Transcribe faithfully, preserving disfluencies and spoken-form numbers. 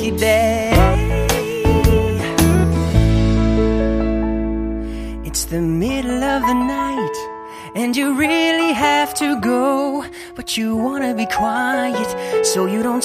lucky day. It's the middle of the night and you really have to go, but you wanna be quiet so you don't